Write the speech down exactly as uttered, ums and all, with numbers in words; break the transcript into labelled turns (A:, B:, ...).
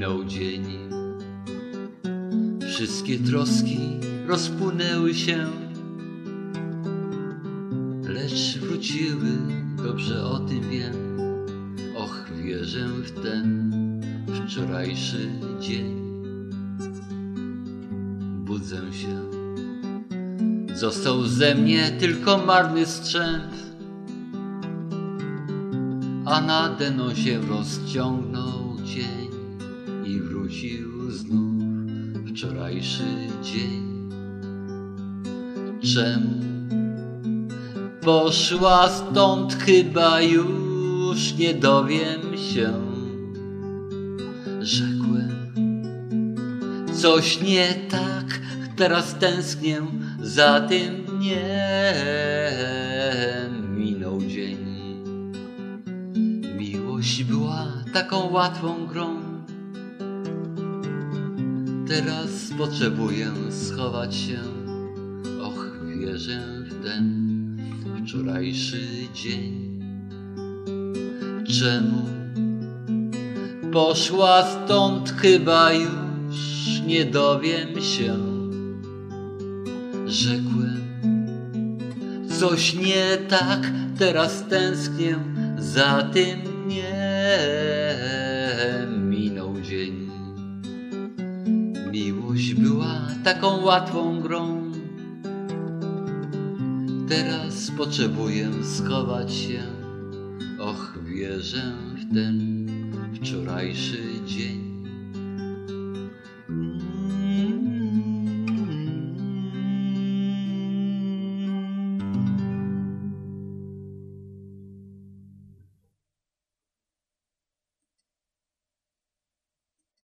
A: minął dzień. Wszystkie troski rozpłynęły się, lecz wróciły, dobrze o tym wiem. Och, wierzę w ten wczorajszy dzień. Budzę się, został ze mnie tylko marny strzęp, a nade mną się rozciągnął cień i wrócił znów wczorajszy dzień. Czemu poszła stąd, chyba już nie dowiem się. Rzekłem, coś nie tak, teraz tęsknię za tym dniem. Minął dzień. Miłość była taką łatwą grą, teraz potrzebuję schować się. Och, wierzę w ten wczorajszy dzień. Czemu poszła stąd, chyba już nie dowiem się. Rzekłem, coś nie tak, teraz tęsknię za tym dniem. Minął dzień. Miłość była taką łatwą grą, teraz potrzebuję schować się. Och, wierzę w ten wczorajszy dzień.